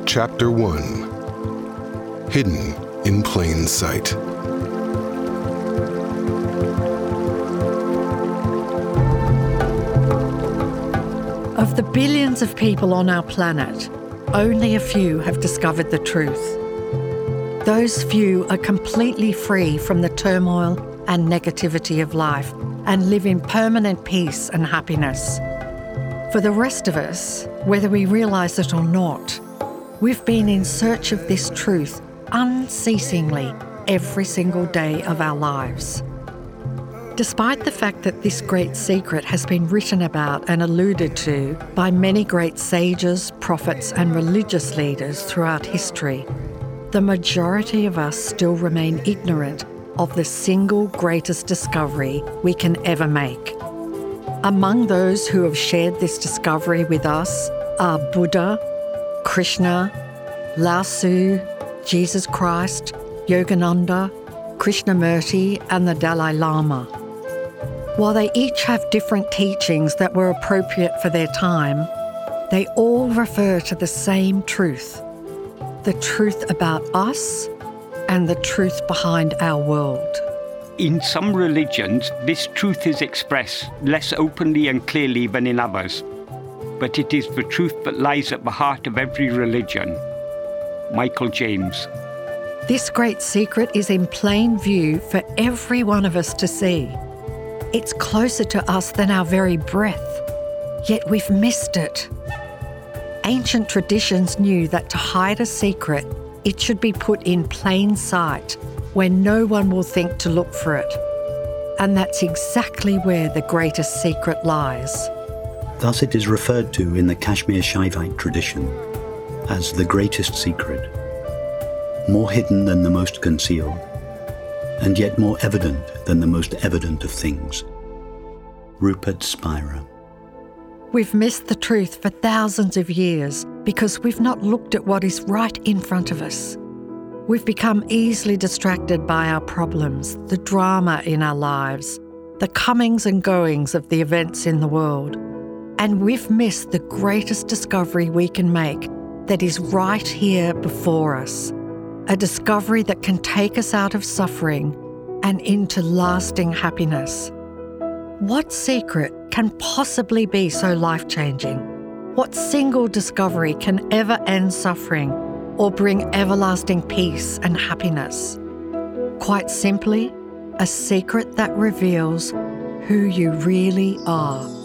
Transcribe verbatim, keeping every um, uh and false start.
Chapter one. Hidden in Plain Sight. Of the billions of people on our planet, only a few have discovered the truth. Those few are completely free from the turmoil and negativity of life and live in permanent peace and happiness. For the rest of us, whether we realise it or not, we've been in search of this truth unceasingly every single day of our lives. Despite the fact that this great secret has been written about and alluded to by many great sages, prophets, and religious leaders throughout history, the majority of us still remain ignorant of the single greatest discovery we can ever make. Among those who have shared this discovery with us are Buddha, Krishna, Lao Tzu, Jesus Christ, Yogananda, Krishnamurti, and the Dalai Lama. While they each have different teachings that were appropriate for their time, they all refer to the same truth, the truth about us and the truth behind our world. In some religions, this truth is expressed less openly and clearly than in others, but it is the truth that lies at the heart of every religion. Michael James. This great secret is in plain view for every one of us to see. It's closer to us than our very breath, yet we've missed it. Ancient traditions knew that to hide a secret, it should be put in plain sight where no one will think to look for it. And that's exactly where the greatest secret lies. Thus it is referred to in the Kashmir Shaivite tradition as the greatest secret, more hidden than the most concealed, and yet more evident than the most evident of things. Rupert Spira. We've missed the truth for thousands of years because we've not looked at what is right in front of us. We've become easily distracted by our problems, the drama in our lives, the comings and goings of the events in the world, and we've missed the greatest discovery we can make that is right here before us. A discovery that can take us out of suffering and into lasting happiness. What secret can possibly be so life-changing? What single discovery can ever end suffering or bring everlasting peace and happiness? Quite simply, a secret that reveals who you really are.